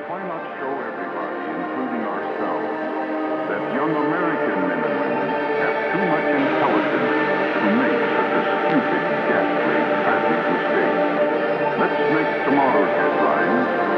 Why not show everybody, including ourselves, that young American men and women have too much intelligence to make such a stupid, ghastly, tragic mistake? Let's make tomorrow's headlines